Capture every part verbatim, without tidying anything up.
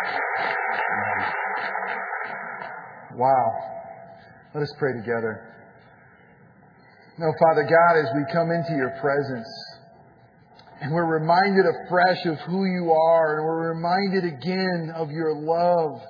Wow. Let us pray together. Now, Father God, as we come into your presence, and we're reminded afresh of who you are, and we're reminded again of your love,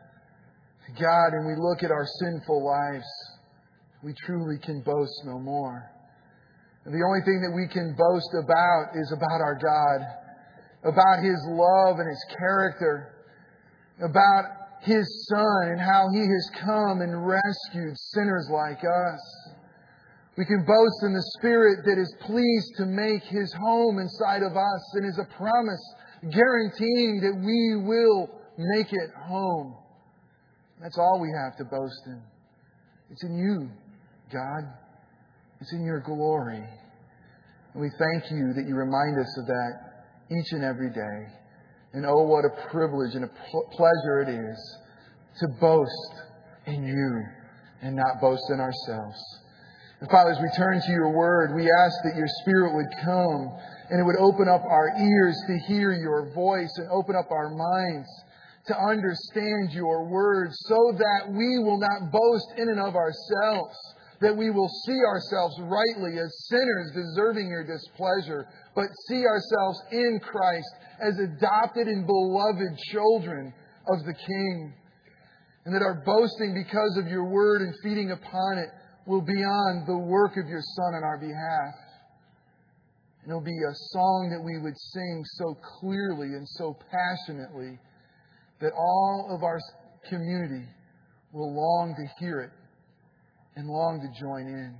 God, and we look at our sinful lives, we truly can boast no more. And the only thing that we can boast about is about our God, about His love and His character, about His Son and how He has come and rescued sinners like us. We can boast in the Spirit that is pleased to make His home inside of us and is a promise guaranteeing that we will make it home. That's all we have to boast in. It's in you, God. It's in your glory. And we thank you that you remind us of that each and every day. And oh, what a privilege and a pleasure it is to boast in you and not boast in ourselves. And Father, as we turn to your word, we ask that your Spirit would come and it would open up our ears to hear your voice and open up our minds to understand your word so that we will not boast in and of ourselves, that we will see ourselves rightly as sinners deserving your displeasure, but see ourselves in Christ as adopted and beloved children of the King. And that our boasting because of your word and feeding upon it will be on the work of your Son on our behalf. And it'll be a song that we would sing so clearly and so passionately that all of our community will long to hear it and long to join in.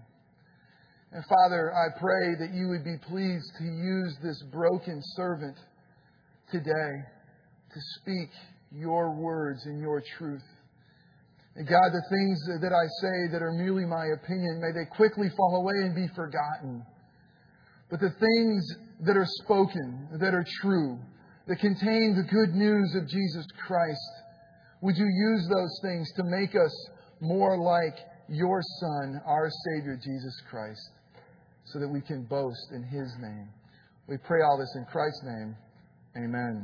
And Father, I pray that you would be pleased to use this broken servant today to speak your words and your truth. And God, the things that I say that are merely my opinion, may they quickly fall away and be forgotten. But the things that are spoken, that are true, that contain the good news of Jesus Christ, would you use those things to make us more like your Son, our Savior, Jesus Christ, so that we can boast in His name. We pray all this in Christ's name. Amen.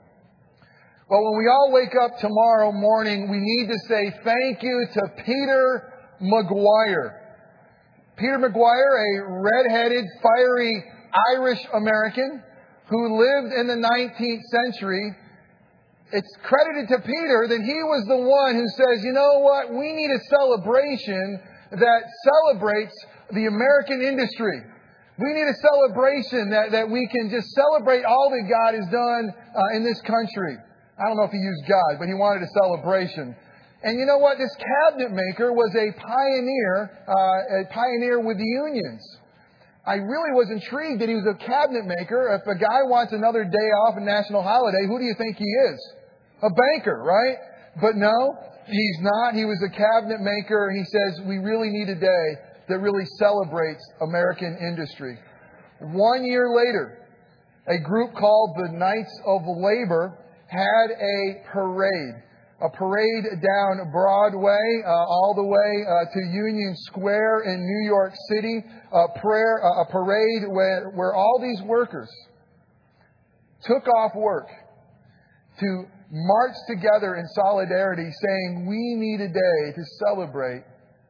Well, when we all wake up tomorrow morning, we need to say thank you to Peter McGuire. Peter McGuire, a red-headed, fiery Irish American who lived in the nineteenth century. It's credited to Peter that he was the one who says, you know what, we need a celebration that celebrates the American industry. We need a celebration that, that we can just celebrate all that God has done uh, in this country. I don't know if he used God, but he wanted a celebration. And you know what? This cabinet maker was a pioneer, uh, a pioneer with the unions. I really was intrigued that he was a cabinet maker. If a guy wants another day off, a national holiday, who do you think he is? A banker, right? But no, he's not. He was a cabinet maker, and he says, we really need a day that really celebrates American industry. One year later, a group called the Knights of Labor had a parade. A parade down Broadway, uh, all the way uh, to Union Square in New York City. A, prayer, uh, a parade where, where all these workers took off work to march together in solidarity, saying, we need a day to celebrate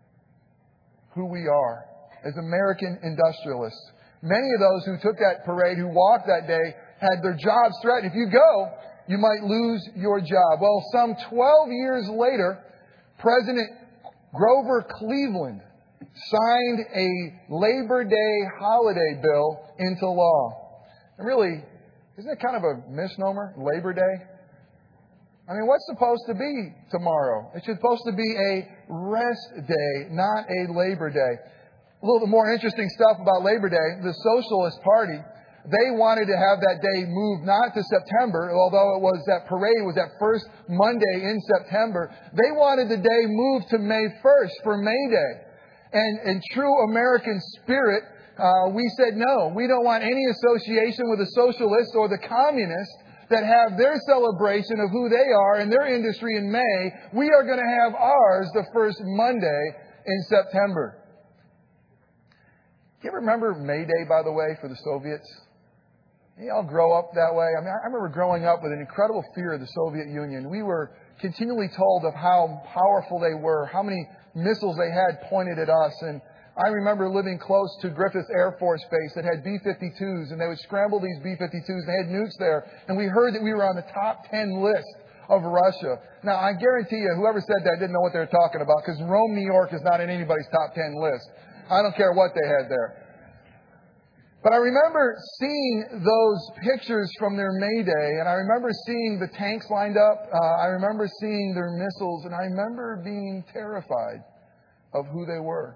who we are as American industrialists. Many of those who took that parade, who walked that day, had their jobs threatened. If you go, you might lose your job. Well, some twelve years later, President Grover Cleveland signed a Labor Day holiday bill into law. And really, isn't it kind of a misnomer, Labor Day? I mean, what's supposed to be tomorrow? It's supposed to be a rest day, not a Labor Day. A little bit more interesting stuff about Labor Day. The Socialist Party, they wanted to have that day moved not to September, although it was that parade was that first Monday in September. They wanted the day moved to May first for May Day. And in true American spirit, uh, we said no. We don't want any association with the socialists or the communists that have their celebration of who they are and their industry in May. We are going to have ours the first Monday in September. Do you ever remember May Day, by the way, for the Soviets? You all grow up that way. I mean, I remember growing up with an incredible fear of the Soviet Union. We were continually told of how powerful they were, how many missiles they had pointed at us. And I remember living close to Griffith Air Force Base that had B fifty-twos, and they would scramble these B fifty-twos. They had nukes there, and we heard that we were on the top ten list of Russia. Now, I guarantee you, whoever said that didn't know what they were talking about, because Rome, New York is not in anybody's top ten list. I don't care what they had there. But I remember seeing those pictures from their May Day, and I remember seeing the tanks lined up. Uh, I remember seeing their missiles, and I remember being terrified of who they were.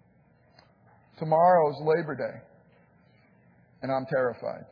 Tomorrow's Labor Day, and I'm terrified.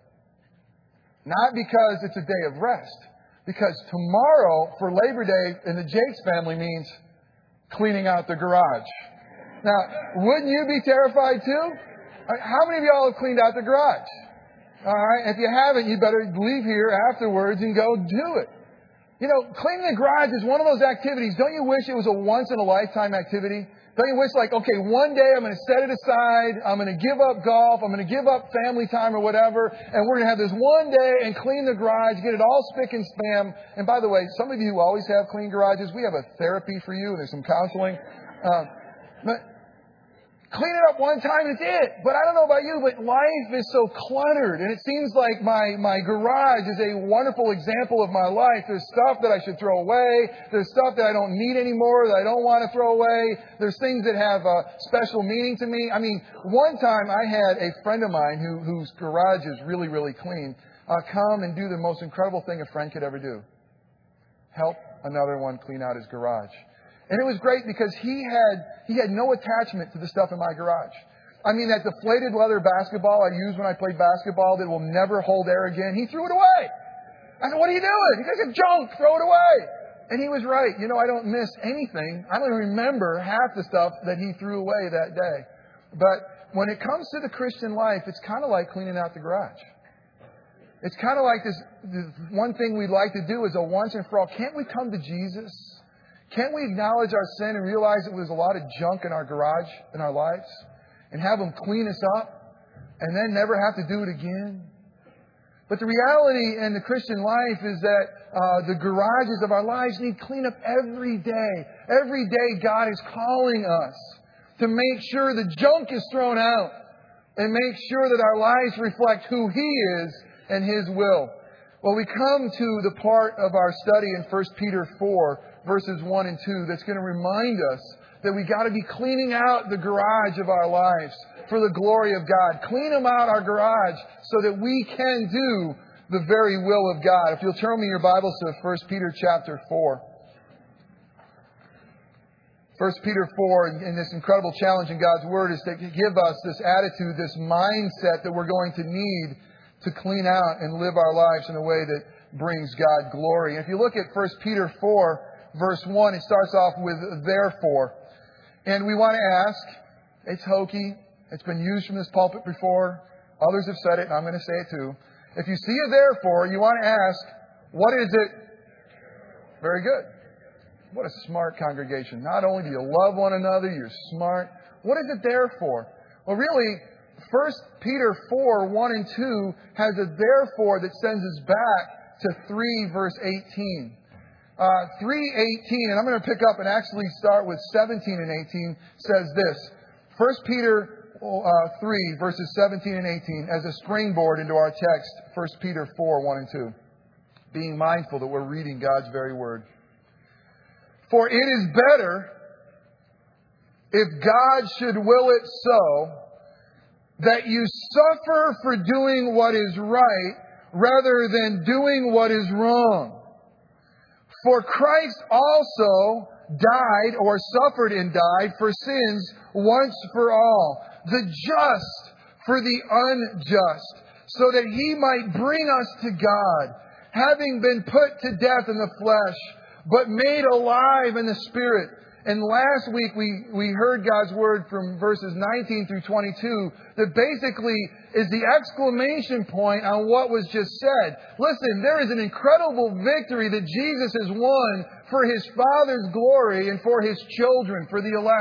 Not because it's a day of rest, because tomorrow for Labor Day in the Jakes family means cleaning out the garage. Now, wouldn't you be terrified too? How many of y'all have cleaned out the garage? All right. If you haven't, you better leave here afterwards and go do it. You know, cleaning the garage is one of those activities. Don't you wish it was a once-in-a-lifetime activity? Don't you wish, like, okay, one day I'm going to set it aside. I'm going to give up golf. I'm going to give up family time or whatever. And we're going to have this one day and clean the garage, get it all spick and span. And by the way, some of you who always have clean garages, we have a therapy for you. There's some counseling. Uh, but clean it up one time and it's it. But I don't know about you, but life is so cluttered. And it seems like my, my garage is a wonderful example of my life. There's stuff that I should throw away. There's stuff that I don't need anymore that I don't want to throw away. There's things that have a special meaning to me. I mean, one time I had a friend of mine who, whose garage is really, really clean, uh, come and do the most incredible thing a friend could ever do. Help another one clean out his garage. And it was great because he had he had no attachment to the stuff in my garage. I mean, that deflated leather basketball I used when I played basketball that will never hold air again, he threw it away. I said, what are you doing? He said, junk, throw it away. And he was right. You know, I don't miss anything. I don't remember half the stuff that he threw away that day. But when it comes to the Christian life, it's kind of like cleaning out the garage. It's kind of like this, this one thing we'd like to do is a once and for all. Can't we come to Jesus? Can't we acknowledge our sin and realize that there's a lot of junk in our garage, in our lives, and have Him clean us up and then never have to do it again? But the reality in the Christian life is that uh, the garages of our lives need cleanup every day. Every day God is calling us to make sure the junk is thrown out and make sure that our lives reflect who He is and His will. Well, we come to the part of our study in First Peter four, verses one and two, that's going to remind us that we got to be cleaning out the garage of our lives for the glory of God. Clean them out, our garage, so that we can do the very will of God. If you'll turn me your Bibles to First Peter chapter four. First Peter four, in this incredible challenge in God's Word, is to give us this attitude, this mindset that we're going to need to clean out and live our lives in a way that brings God glory. If you look at First Peter four, verse one, it starts off with therefore. And we want to ask, it's hokey, it's been used from this pulpit before, others have said it, and I'm going to say it too. If you see a therefore, you want to ask, what is it? Very good. What a smart congregation. Not only do you love one another, you're smart. What is it there for? Well, really, First Peter four, one and two has a therefore that sends us back to three, verse eighteen. Uh, three eighteen, and I'm going to pick up and actually start with seventeen and eighteen, says this. First Peter uh, three, verses seventeen and eighteen, as a springboard into our text, First Peter four, one and two. Being mindful that we're reading God's very word. For it is better, if God should will it so, that you suffer for doing what is right rather than doing what is wrong. For Christ also died or suffered and died for sins once for all, the just for the unjust, so that He might bring us to God, having been put to death in the flesh, but made alive in the Spirit. And last week we, we heard God's Word from verses nineteen through twenty-two that basically is the exclamation point on what was just said. Listen, there is an incredible victory that Jesus has won for His Father's glory and for His children, for the elect.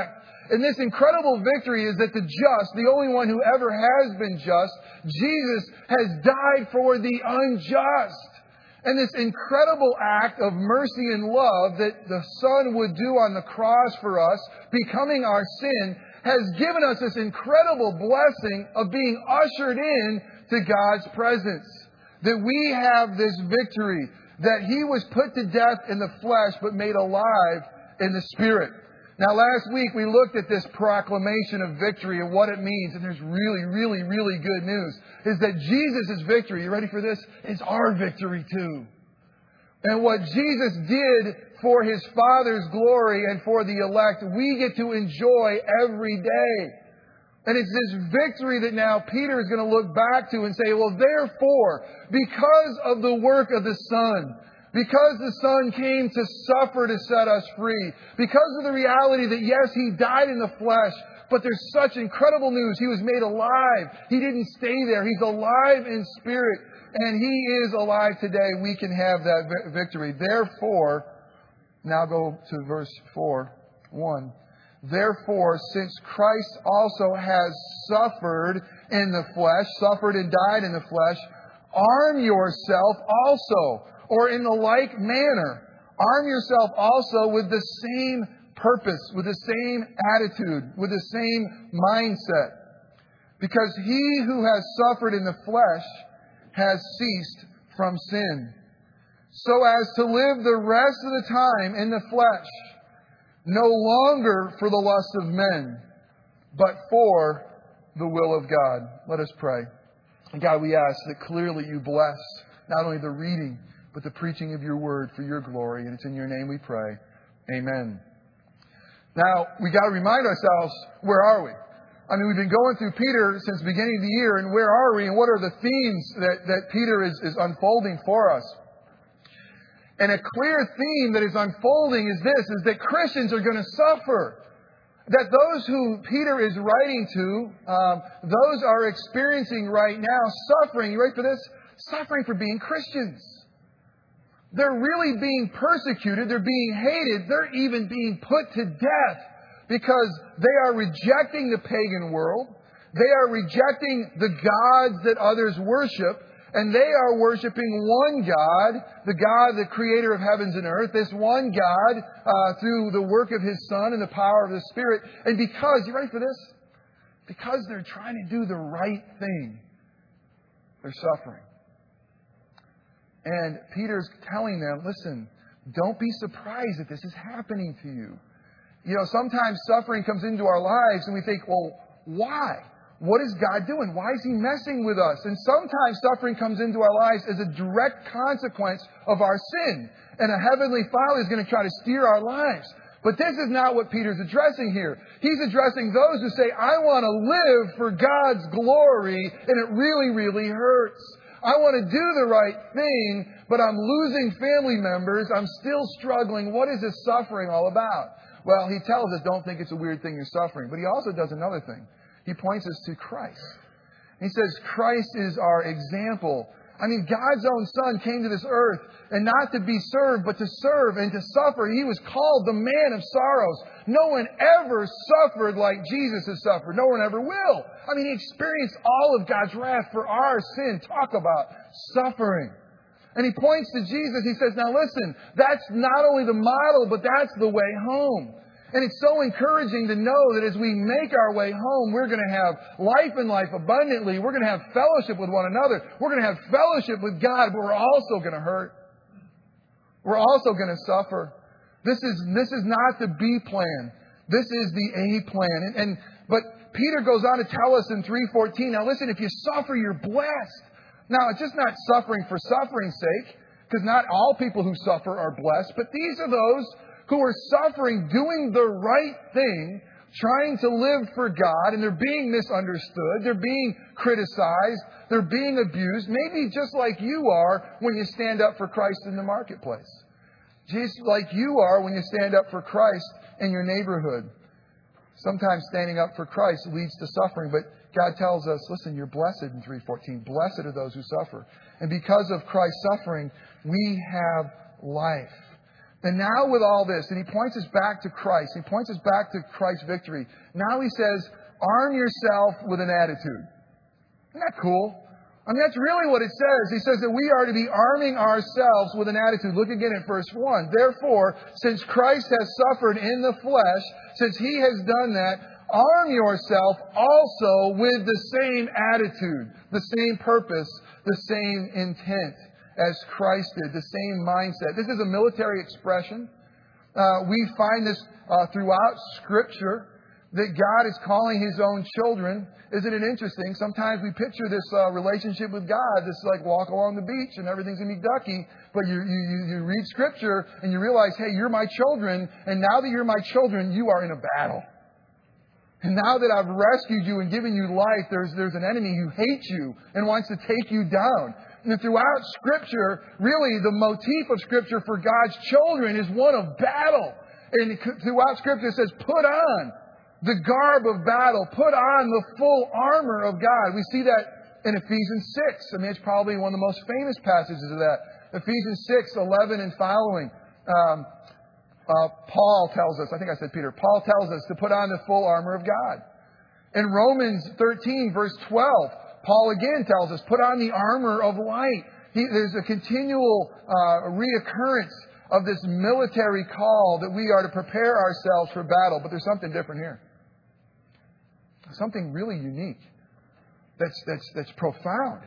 And this incredible victory is that the just, the only one who ever has been just, Jesus has died for the unjust. And this incredible act of mercy and love that the Son would do on the cross for us, becoming our sin, has given us this incredible blessing of being ushered in to God's presence. That we have this victory, that He was put to death in the flesh but made alive in the Spirit. Now, last week we looked at this proclamation of victory and what it means. And there's really, really, really good news. Is that Jesus' victory, you ready for this? Is our victory too. And what Jesus did for His Father's glory and for the elect, we get to enjoy every day. And it's this victory that now Peter is going to look back to and say, well, therefore, because of the work of the Son, because the Son came to suffer to set us free, because of the reality that, yes, He died in the flesh, but there's such incredible news. He was made alive. He didn't stay there. He's alive in spirit, and He is alive today. We can have that victory. Therefore, now go to verse four, one. Therefore, since Christ also has suffered in the flesh, suffered and died in the flesh, arm yourself also, or in the like manner, arm yourself also with the same purpose, with the same attitude, with the same mindset. Because he who has suffered in the flesh has ceased from sin, so as to live the rest of the time in the flesh, no longer for the lust of men, but for the will of God. Let us pray. And God, we ask that clearly You bless not only the reading, but the preaching of Your word for Your glory. And it's in Your name we pray. Amen. Now, we got to remind ourselves, where are we? I mean, we've been going through Peter since the beginning of the year, and where are we? And what are the themes that, that Peter is, is unfolding for us? And a clear theme that is unfolding is this, is that Christians are going to suffer. That those who Peter is writing to, um, those are experiencing right now suffering. You ready for this? Suffering for being Christians. They're really being persecuted. They're being hated. They're even being put to death because they are rejecting the pagan world. They are rejecting the gods that others worship. And they are worshiping one God, the God, the creator of heavens and earth, this one God uh, through the work of His Son and the power of the Spirit. And because, you ready for this? Because they're trying to do the right thing, they're suffering. And Peter's telling them, listen, don't be surprised that this is happening to you. You know, sometimes suffering comes into our lives and we think, well, why? What is God doing? Why is He messing with us? And sometimes suffering comes into our lives as a direct consequence of our sin. And a heavenly Father is going to try to steer our lives. But this is not what Peter's addressing here. He's addressing those who say, I want to live for God's glory, and it really, really hurts. I want to do the right thing, but I'm losing family members. I'm still struggling. What is this suffering all about? Well, he tells us, don't think it's a weird thing you're suffering. But he also does another thing. He points us to Christ. He says Christ is our example. I mean, God's own Son came to this earth, and not to be served, but to serve and to suffer. He was called the man of sorrows. No one ever suffered like Jesus has suffered. No one ever will. I mean, He experienced all of God's wrath for our sin. Talk about suffering. And He points to Jesus. He says, now listen, that's not only the model, but that's the way home. And it's so encouraging to know that as we make our way home, we're going to have life and life abundantly. We're going to have fellowship with one another. We're going to have fellowship with God, but we're also going to hurt. We're also going to suffer. This is, this is not the B plan. This is the A plan. And, and but Peter goes on to tell us in three fourteen, now listen, if you suffer, you're blessed. Now, it's just not suffering for suffering's sake, because not all people who suffer are blessed, but these are those who are suffering, doing the right thing, trying to live for God, and they're being misunderstood, they're being criticized, they're being abused, maybe just like you are when you stand up for Christ in the marketplace. Just like you are when you stand up for Christ in your neighborhood. Sometimes standing up for Christ leads to suffering, but God tells us, listen, you're blessed in three fourteen. Blessed are those who suffer. And because of Christ's suffering, we have life. And now with all this, and he points us back to Christ. He points us back to Christ's victory. Now he says, arm yourself with an attitude. Isn't that cool? I mean, that's really what it says. He says that we are to be arming ourselves with an attitude. Look again at verse one. Therefore, since Christ has suffered in the flesh, since he has done that, arm yourself also with the same attitude, the same purpose, the same intent as Christ did, the same mindset. This is a military expression. Uh, we find this uh, throughout Scripture, that God is calling His own children. Isn't it interesting? Sometimes we picture this uh, relationship with God, this like walk along the beach and everything's going to be ducky. But you, you, you read Scripture and you realize, hey, you're my children. And now that you're my children, you are in a battle. And now that I've rescued you and given you life, there's, there's an enemy who hates you and wants to take you down. And throughout Scripture, really the motif of Scripture for God's children is one of battle. And throughout Scripture it says, put on the garb of battle. Put on the full armor of God. We see that in Ephesians six. I mean, it's probably one of the most famous passages of that. Ephesians six, eleven and following. Um, uh, Paul tells us, I think I said Peter, Paul tells us to put on the full armor of God. In Romans thirteen, verse twelve, Paul again tells us, put on the armor of light. He, there's a continual uh, reoccurrence of this military call that we are to prepare ourselves for battle. But there's something different here. Something really unique. That's, that's, that's profound.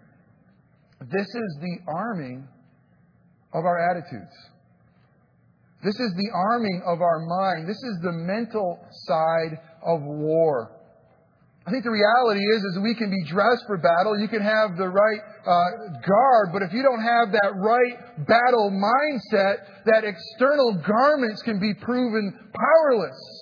This is the arming of our attitudes. This is the arming of our mind. This is the mental side of war. I think the reality is, is we can be dressed for battle. You can have the right uh, garb, but if you don't have that right battle mindset, that external garments can be proven powerless.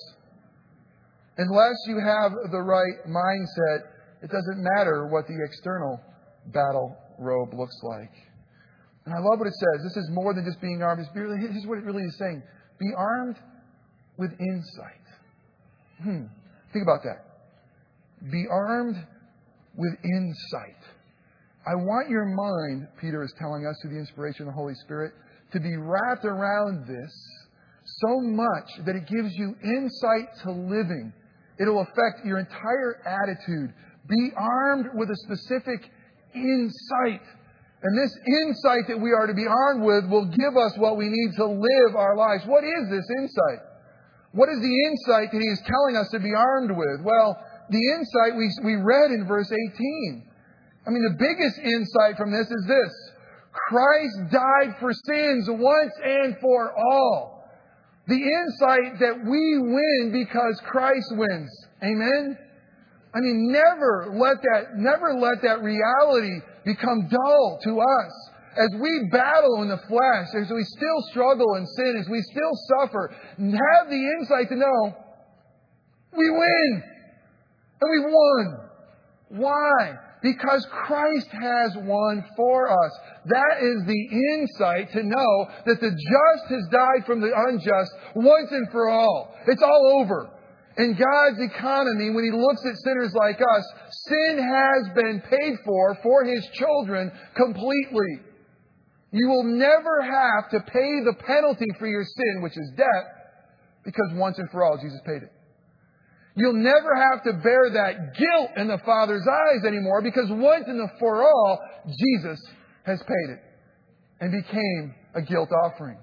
Unless you have the right mindset, it doesn't matter what the external battle robe looks like. And I love what it says. This is more than just being armed. Here's what it really is saying. Be armed with insight. Hmm. Think about that. Be armed with insight. I want your mind, Peter is telling us through the inspiration of the Holy Spirit, to be wrapped around this so much that it gives you insight to living. It'll affect your entire attitude. Be armed with a specific insight. And this insight that we are to be armed with will give us what we need to live our lives. What is this insight? What is the insight that He is telling us to be armed with? Well, the insight we, we read in verse eighteen. I mean, the biggest insight from this is this. Christ died for sins once and for all. The insight that we win because Christ wins. Amen? I mean, never let that, never let that reality become dull to us. As we battle in the flesh, as we still struggle in sin, as we still suffer, have the insight to know we win. And we've won. Why? Because Christ has won for us. That is the insight to know that the just has died from the unjust once and for all. It's all over. In God's economy, when He looks at sinners like us, sin has been paid for for His children completely. You will never have to pay the penalty for your sin, which is death, because once and for all Jesus paid it. You'll never have to bear that guilt in the Father's eyes anymore, because once and for all, Jesus has paid it and became a guilt offering.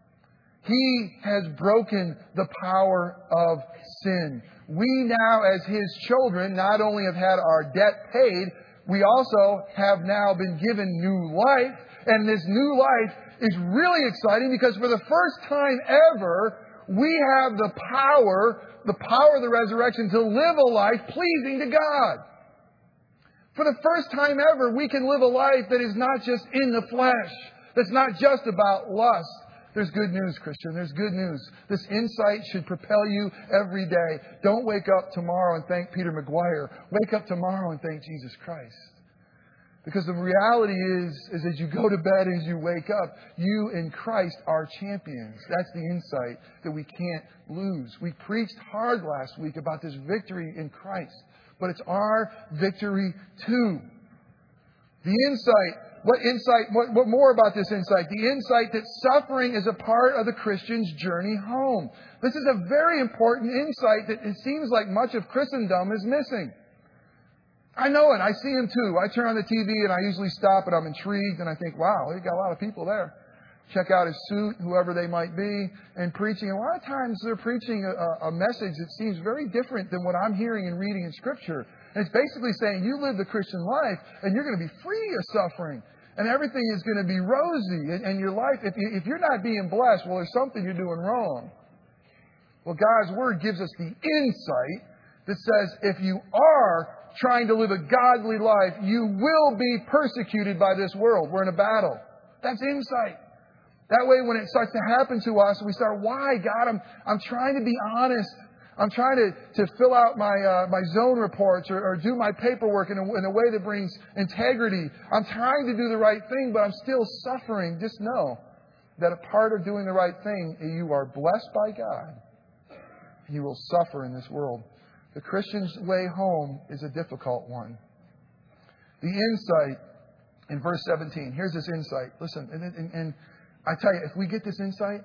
He has broken the power of sin. We now, as His children, not only have had our debt paid, we also have now been given new life. And this new life is really exciting because for the first time ever, we have the power, the power of the resurrection to live a life pleasing to God. For the first time ever, we can live a life that is not just in the flesh. That's not just about lust. There's good news, Christian. There's good news. This insight should propel you every day. Don't wake up tomorrow and thank Peter McGuire. Wake up tomorrow and thank Jesus Christ. Because the reality is, is as you go to bed, as you wake up, you in Christ are champions. That's the insight that we can't lose. We preached hard last week about this victory in Christ. But it's our victory too. The insight what insight, what, what more about this insight? The insight that suffering is a part of the Christian's journey home. This is a very important insight that it seems like much of Christendom is missing. I know it. I see him too. I turn on the T V and I usually stop and I'm intrigued and I think, wow, we've got a lot of people there. Check out his suit, whoever they might be, and preaching. A lot of times they're preaching a, a message that seems very different than what I'm hearing and reading in Scripture. And it's basically saying you live the Christian life and you're going to be free of suffering. And everything is going to be rosy. And, and your life, if, you, if you're not being blessed, well, there's something you're doing wrong. Well, God's Word gives us the insight that says if you are trying to live a godly life, you will be persecuted by this world. We're in a battle. That's insight. That way, when it starts to happen to us, we start, why, God, I'm, I'm trying to be honest. I'm trying to, to fill out my uh, my zone reports or, or do my paperwork in a, in a way that brings integrity. I'm trying to do the right thing, but I'm still suffering. Just know that a part of doing the right thing, you are blessed by God. You will suffer in this world. The Christian's way home is a difficult one. The insight in verse seventeen. Here's this insight. Listen, and, and, and I tell you, if we get this insight,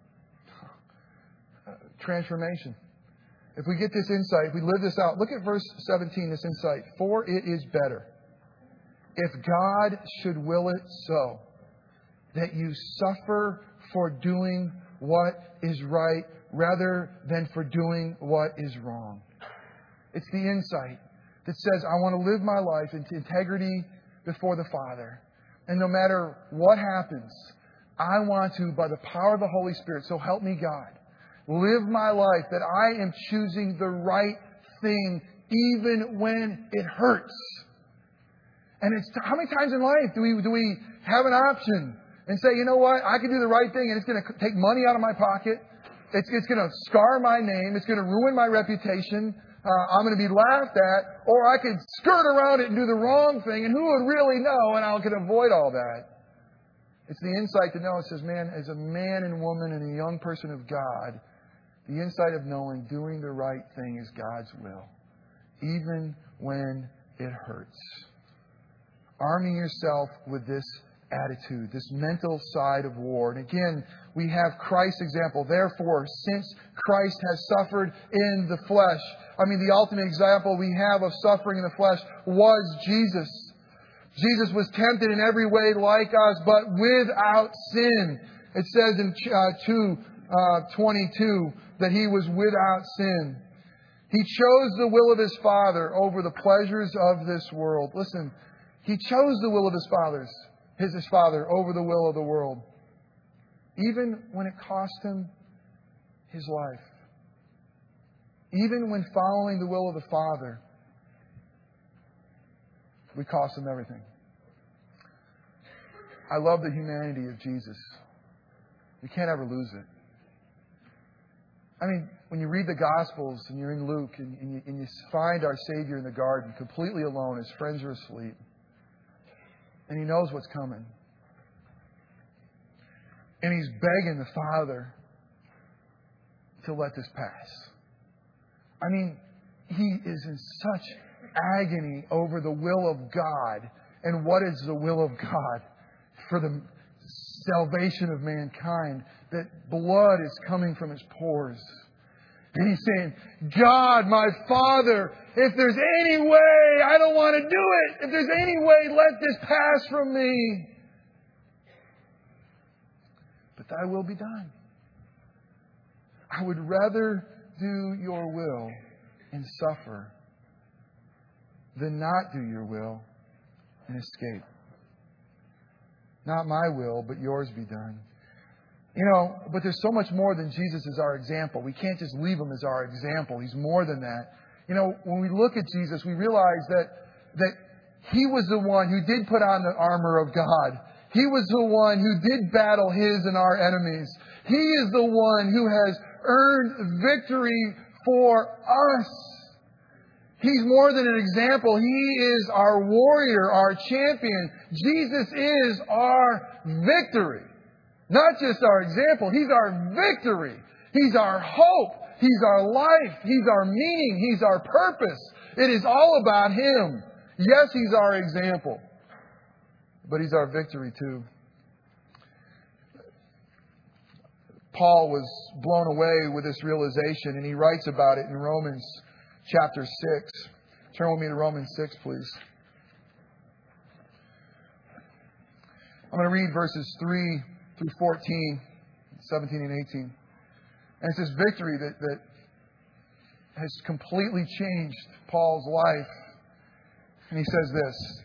uh, transformation. If we get this insight, if we live this out, look at verse seventeen, this insight. For it is better, if God should will it so, that you suffer for doing what is right rather than for doing what is wrong. It's the insight that says, I want to live my life in integrity before the Father. And no matter what happens, I want to, by the power of the Holy Spirit, so help me God, live my life that I am choosing the right thing even when it hurts. And it's how many times in life do we do we have an option and say, you know what, I can do the right thing and it's going to take money out of my pocket. It's, it's going to scar my name. It's going to ruin my reputation. Uh, I'm going to be laughed at. Or I could skirt around it and do the wrong thing. And who would really know? And I can avoid all that. It's the insight to know. It says, man, as a man and woman and a young person of God, the insight of knowing doing the right thing is God's will, even when it hurts. Arming yourself with this attitude, this mental side of war. And again, we have Christ's example. Therefore, since Christ has suffered in the flesh, I mean, the ultimate example we have of suffering in the flesh was Jesus. Jesus was tempted in every way like us, but without sin. It says in uh, two twenty-two that He was without sin. He chose the will of His Father over the pleasures of this world. Listen, He chose the will of His Father's, His, his Father over the will of the world. Even when it cost Him His life. Even when following the will of the Father would cost Him everything. I love the humanity of Jesus. You can't ever lose it. I mean, when you read the Gospels and you're in Luke and, and, you, and you find our Savior in the garden completely alone, His friends are asleep, and He knows what's coming. And He's begging the Father to let this pass. I mean, He is in such agony over the will of God. And what is the will of God? For the salvation of mankind, that blood is coming from His pores. And He's saying, God, my Father, if there's any way, I don't want to do it. If there's any way, let this pass from me. But Thy will be done. I would rather do Your will and suffer than not do Your will and escape. Not my will, but Yours be done. You know, but there's so much more than Jesus as our example. We can't just leave Him as our example. He's more than that. You know, when we look at Jesus, we realize that, that He was the one who did put on the armor of God. He was the one who did battle His and our enemies. He is the one who has earned victory for us. He's more than an example. He is our warrior, our champion. Jesus is our victory. Not just our example. He's our victory. He's our hope. He's our life. He's our meaning. He's our purpose. It is all about Him. Yes, He's our example. but He's our victory too. Paul was blown away with this realization, and he writes about it in Romans chapter six. Turn with me to Romans six, please. I'm going to read verses three through fourteen, seventeen and eighteen. And it's this victory that, that has completely changed Paul's life. And he says this,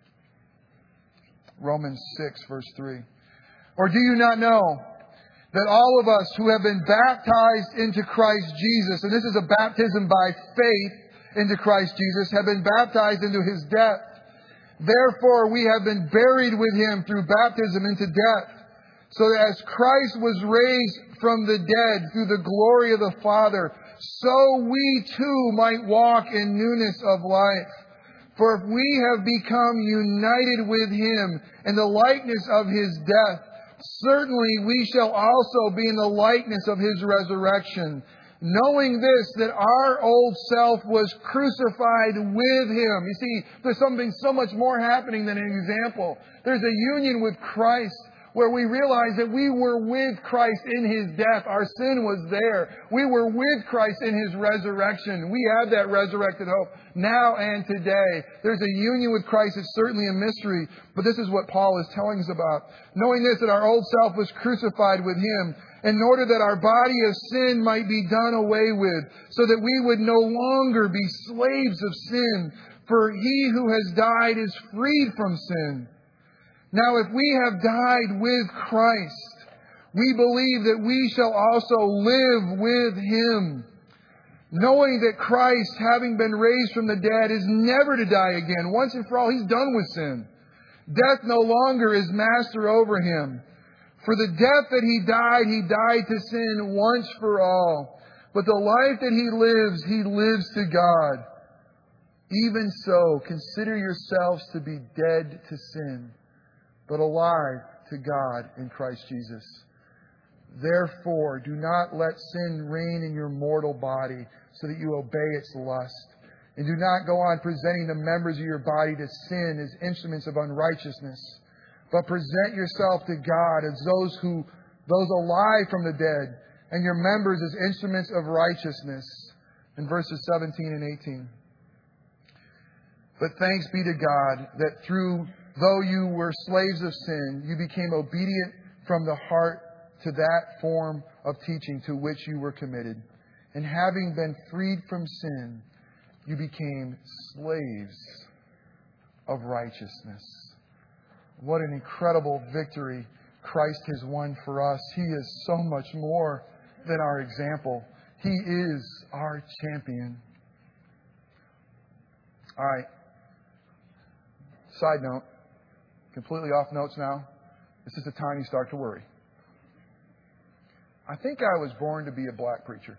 Romans six, verse three. Or do you not know that all of us who have been baptized into Christ Jesus, and this is a baptism by faith into Christ Jesus, have been baptized into His death. Therefore, we have been buried with Him through baptism into death, so that as Christ was raised from the dead through the glory of the Father, so we too might walk in newness of life. For if we have become united with Him in the likeness of His death, certainly we shall also be in the likeness of His resurrection. Knowing this, that our old self was crucified with Him. You see, there's something so much more happening than an example. There's a union with Christ where we realize that we were with Christ in His death. Our sin was there. We were with Christ in His resurrection. We have that resurrected hope now and today. There's a union with Christ. It's certainly a mystery, but this is what Paul is telling us about. Knowing this, that our old self was crucified with Him, in order that our body of sin might be done away with, so that we would no longer be slaves of sin. For he who has died is freed from sin. Now, if we have died with Christ, we believe that we shall also live with Him, knowing that Christ, having been raised from the dead, is never to die again. Once and for all, He's done with sin. Death no longer is master over Him. For the death that He died, He died to sin once for all. But the life that He lives, He lives to God. Even so, consider yourselves to be dead to sin, but alive to God in Christ Jesus. Therefore, do not let sin reign in your mortal body, so that you obey its lust. And do not go on presenting the members of your body to sin as instruments of unrighteousness, but present yourself to God as those who, those alive from the dead, and your members as instruments of righteousness. In verses seventeen and eighteen. But thanks be to God that through, though you were slaves of sin, you became obedient from the heart to that form of teaching to which you were committed. And having been freed from sin, you became slaves of righteousness. What an incredible victory Christ has won for us. He is so much more than our example. He is our champion. All right. Side note. Completely off notes now. This is the time you start to worry. I think I was born to be a black preacher.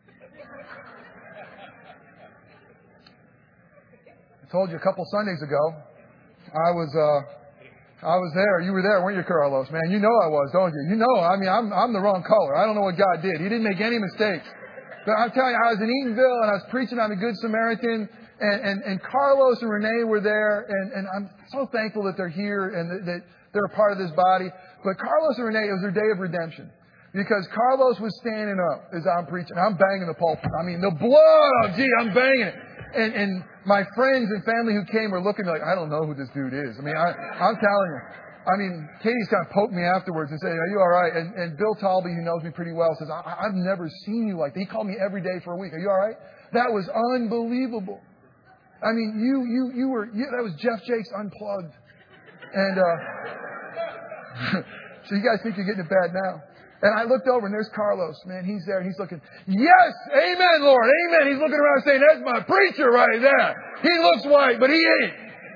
I told you a couple Sundays ago, I was uh, I was there. You were there, weren't you, Carlos? Man, you know I was, don't you? You know, I mean, I'm I'm the wrong color. I don't know what God did. He didn't make any mistakes. But I'm telling you, I was in Eatonville and I was preaching on the Good Samaritan, and, and, and Carlos and Renee were there, and, and I'm so thankful that they're here and that, that they're a part of this body. But Carlos and Renee, it was their day of redemption. Because Carlos was standing up as I'm preaching. I'm banging the pulpit. I mean, the blood, gee, I'm banging it. And, and my friends and family who came were looking like, I don't know who this dude is. I mean, I, I'm telling you. I mean, Katie's kind of poked me afterwards and said, are you all right? And, and Bill Talby, who knows me pretty well, says, I, I've never seen you like that. He called me every day for a week. Are you all right? That was unbelievable. I mean, you, you, you were, you, that was Jeff Jakes unplugged. And, uh, so you guys think you're getting it bad now. And I looked over and there's Carlos. Man, he's there. He's looking, yes, amen, Lord, amen. He's looking around saying, that's my preacher right there. He looks white, but he ain't.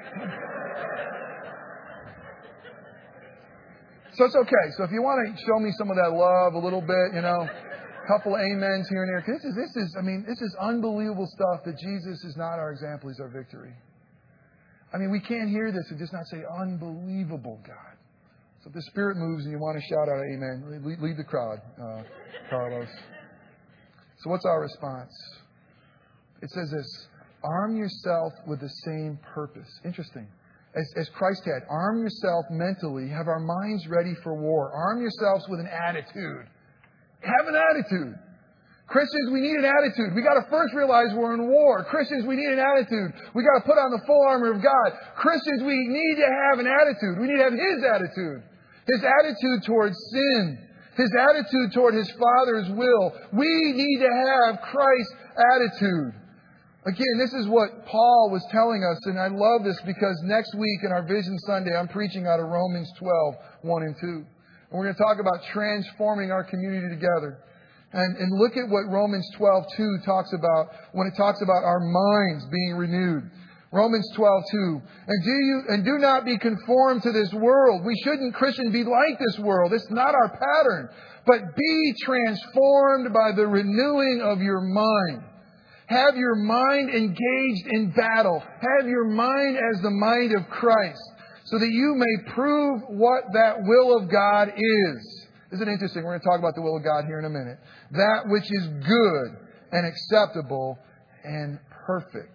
So it's okay. So if you want to show me some of that love a little bit, you know, a couple of amens here and there. Cause this is, this is, I mean, this is unbelievable stuff that Jesus is not our example. He's our victory. I mean, we can't hear this and just not say, unbelievable God. So if the Spirit moves and you want to shout out amen, lead, lead the crowd, uh, Carlos. So what's our response? It says this, arm yourself with the same purpose. Interesting. as, as Christ had. Arm yourself mentally. Have our minds ready for war. Arm yourselves with an attitude. Have an attitude. Christians, we need an attitude. We got to first realize we're in war. Christians, we need an attitude. We got to put on the full armor of God. Christians, we need to have an attitude. We need to have His attitude. His attitude towards sin. His attitude toward His Father's will. We need to have Christ's attitude. Again, this is what Paul was telling us, and I love this because next week in our Vision Sunday, I'm preaching out of Romans twelve, one and two. And we're going to talk about transforming our community together. And, and look at what Romans twelve, two talks about when it talks about our minds being renewed. Romans twelve, two. And do you, and do not be conformed to this world. We shouldn't, Christian, be like this world. It's not our pattern. But be transformed by the renewing of your mind. Have your mind engaged in battle. Have your mind as the mind of Christ, so that you may prove what that will of God is. Isn't it interesting? We're going to talk about the will of God here in a minute. That which is good and acceptable and perfect.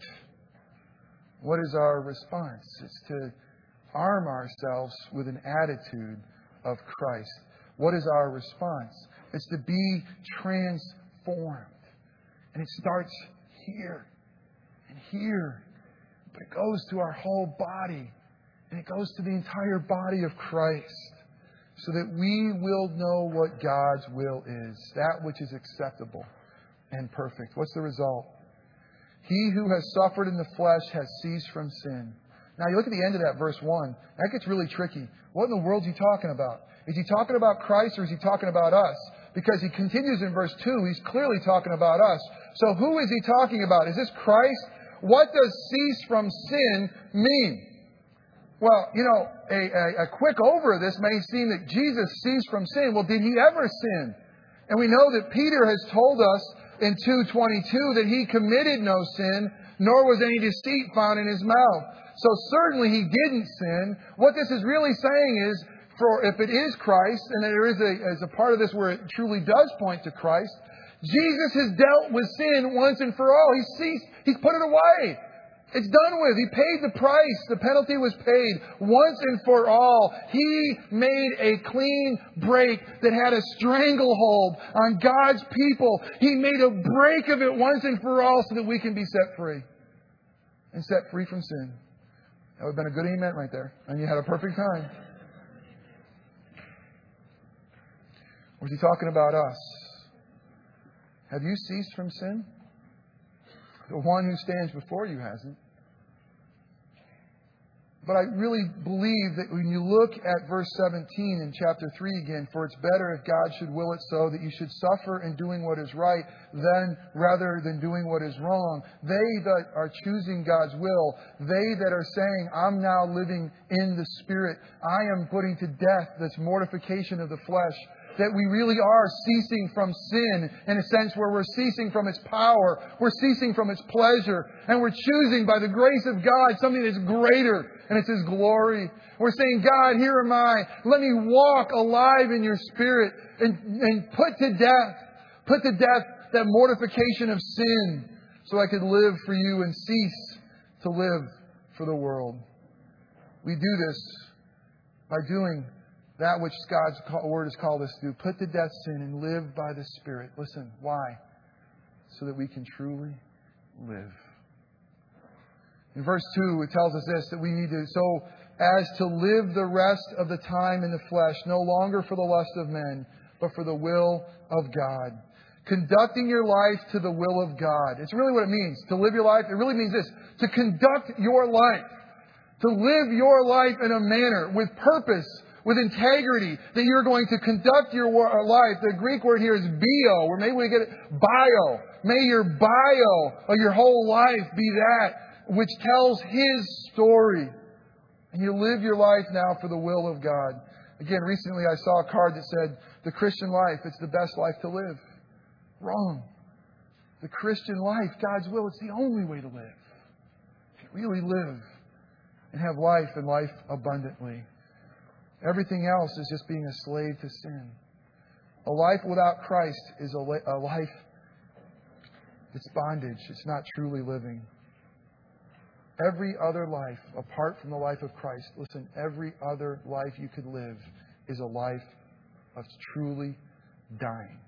What is our response? It's to arm ourselves with an attitude of Christ. What is our response? It's to be transformed. And it starts here and here. But it goes to our whole body. And it goes to the entire body of Christ. So that we will know what God's will is. That which is acceptable and perfect. What's the result? He who has suffered in the flesh has ceased from sin. Now you look at the end of that verse one. That gets really tricky. What in the world is he talking about? Is he talking about Christ or is he talking about us? Because he continues in verse two. He's clearly talking about us. So who is he talking about? Is this Christ? What does cease from sin mean? Well, you know, a, a, a quick over of this may seem that Jesus ceased from sin. Well, did He ever sin? And we know that Peter has told us in two twenty-two that He committed no sin, nor was any deceit found in His mouth. So certainly He didn't sin. What this is really saying is, for if it is Christ, and there is a, is a part of this where it truly does point to Christ, Jesus has dealt with sin once and for all. He's ceased. He's put it away. It's done with. He paid the price. The penalty was paid once and for all. He made a clean break that had a stranglehold on God's people. He made a break of it once and for all so that we can be set free. And set free from sin. That would have been a good amen right there. And you had a perfect time. Was he talking about us? Have you ceased from sin? The one who stands before you hasn't. But I really believe that when you look at verse seventeen in chapter three again, for it's better if God should will it so that you should suffer in doing what is right than rather than doing what is wrong. They that are choosing God's will, they that are saying, I'm now living in the Spirit. I am putting to death this mortification of the flesh. That we really are ceasing from sin in a sense where we're ceasing from its power. We're ceasing from its pleasure. And we're choosing by the grace of God something that's greater. And it's His glory. We're saying, God, here am I. Let me walk alive in your Spirit and, and put to death, put to death that mortification of sin so I could live for you and cease to live for the world. We do this by doing that which God's Word has called us to do. Put to death sin and live by the Spirit. Listen, why? So that we can truly live. In verse two, it tells us this, that we need to, so as to live the rest of the time in the flesh, no longer for the lust of men, but for the will of God. Conducting your life to the will of God. It's really what it means. To live your life, it really means this. To conduct your life. To live your life in a manner with purpose, with integrity, that you're going to conduct your life. The Greek word here is bio, or maybe we get it bio. May your bio of your whole life be that which tells His story. And you live your life now for the will of God. Again, recently I saw a card that said, the Christian life, it's the best life to live. Wrong. The Christian life, God's will, it's the only way to live. If you really live and have life and life abundantly. Everything else is just being a slave to sin. A life without Christ is a, a life that's bondage. It's not truly living. Every other life, apart from the life of Christ, listen, every other life you could live is a life of truly dying.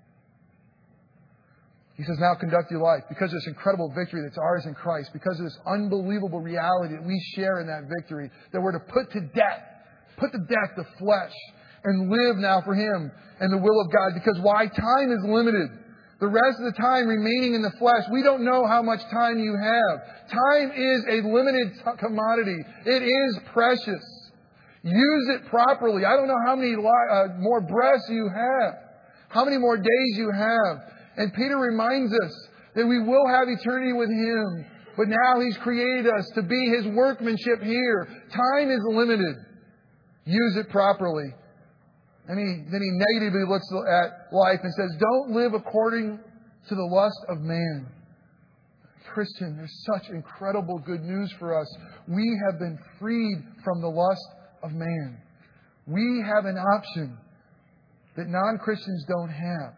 He says, now conduct your life because of this incredible victory that's ours in Christ, because of this unbelievable reality that we share in that victory, that we're to put to death, put to death the flesh and live now for Him and the will of God. Because why? Time is limited. The rest of the time remaining in the flesh, we don't know how much time you have. Time is a limited t- commodity. It is precious. Use it properly. I don't know how many li- uh, more breaths you have, how many more days you have. And Peter reminds us that we will have eternity with Him. But now He's created us to be His workmanship here. Time is limited. Use it properly. And he, then he negatively looks at life and says, don't live according to the lust of man. Christian, there's such incredible good news for us. We have been freed from the lust of man. We have an option that non-Christians don't have.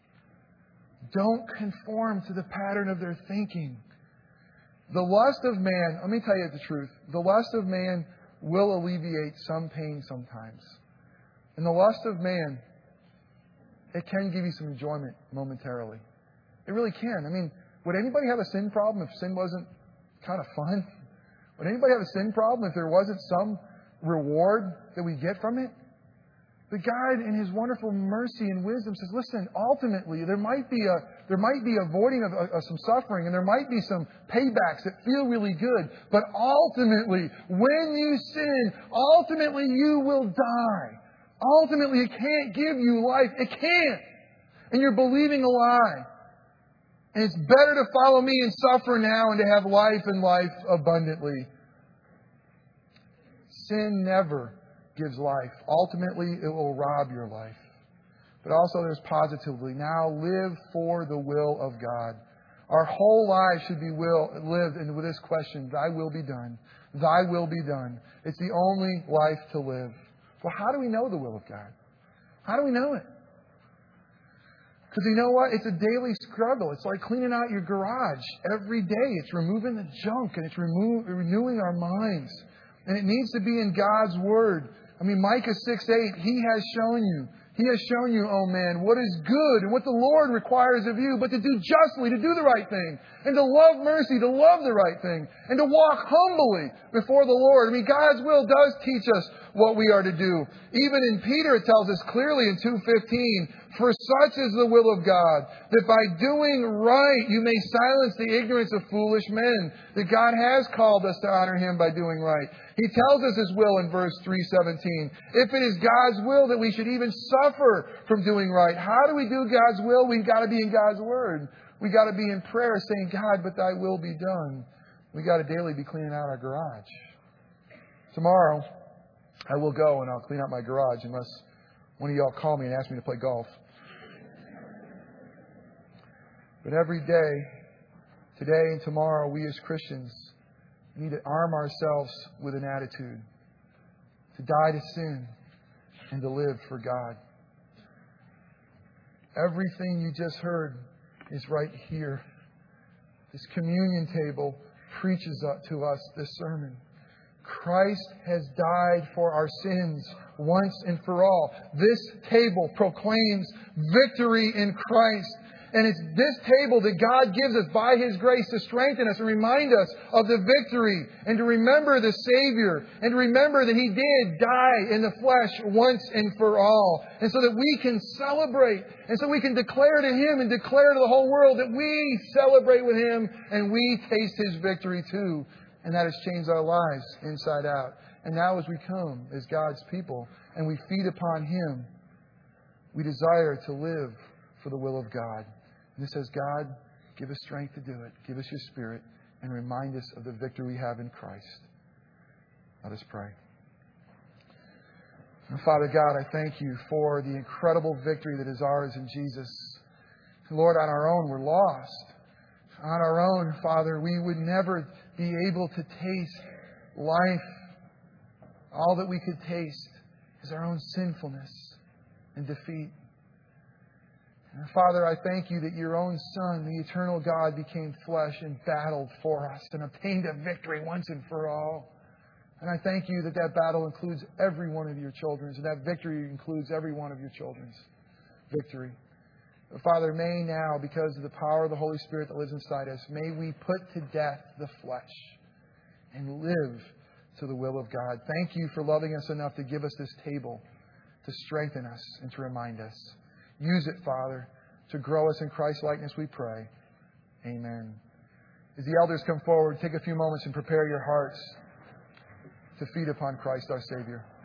Don't conform to the pattern of their thinking. The lust of man, let me tell you the truth, the lust of man will alleviate some pain sometimes. And the lust of man, it can give you some enjoyment momentarily. It really can. I mean, would anybody have a sin problem if sin wasn't kind of fun? Would anybody have a sin problem if there wasn't some reward that we get from it? But God, in His wonderful mercy and wisdom, says, listen, ultimately, there might be a there might be avoiding of, of some suffering, and there might be some paybacks that feel really good. But ultimately, when you sin, ultimately you will die. Ultimately, it can't give you life. It can't. And you're believing a lie. And it's better to follow me and suffer now and to have life and life abundantly. Sin never gives life. Ultimately, it will rob your life. But also there's positively, now live for the will of God. Our whole lives should be will, lived with this question, Thy will be done. Thy will be done. It's the only life to live. Well, how do we know the will of God? How do we know it? Because you know what? It's a daily struggle. It's like cleaning out your garage every day. It's removing the junk and it's remo- renewing our minds. And it needs to be in God's Word. I mean, Micah six eight, He has shown you. He has shown you, oh man, what is good and what the Lord requires of you, but to do justly, to do the right thing, and to love mercy, to love the right thing, and to walk humbly before the Lord. I mean, God's will does teach us what we are to do. Even in Peter, it tells us clearly in two fifteen, for such is the will of God, that by doing right you may silence the ignorance of foolish men, that God has called us to honor Him by doing right. He tells us His will in verse three seventeen. If it is God's will that we should even suffer from doing right, how do we do God's will? We've got to be in God's Word. We've got to be in prayer saying, God, but Thy will be done. We've got to daily be cleaning out our garage. Tomorrow, I will go and I'll clean out my garage unless one of y'all call me and ask me to play golf. But every day, today and tomorrow, we as Christians need to arm ourselves with an attitude to die to sin and to live for God. Everything you just heard is right here. This communion table preaches to us this sermon. Christ has died for our sins once and for all. This table proclaims victory in Christ. And it's this table that God gives us by His grace to strengthen us and remind us of the victory and to remember the Savior and to remember that He did die in the flesh once and for all. And so that we can celebrate and so we can declare to Him and declare to the whole world that we celebrate with Him and we taste His victory too. And that has changed our lives inside out. And now as we come as God's people and we feed upon Him, we desire to live for the will of God. And it says, God, give us strength to do it. Give us your Spirit and remind us of the victory we have in Christ. Let us pray. And Father God, I thank you for the incredible victory that is ours in Jesus. Lord, on our own, we're lost. On our own, Father, we would never be able to taste life. All that we could taste is our own sinfulness and defeat. And Father, I thank you that your own Son, the eternal God, became flesh and battled for us and obtained a victory once and for all. And I thank you that that battle includes every one of your children's, and that victory includes every one of your children's victory. Father, may now, because of the power of the Holy Spirit that lives inside us, may we put to death the flesh and live to the will of God. Thank you for loving us enough to give us this table to strengthen us and to remind us. Use it, Father, to grow us in Christ's likeness, we pray. Amen. As the elders come forward, take a few moments and prepare your hearts to feed upon Christ our Savior.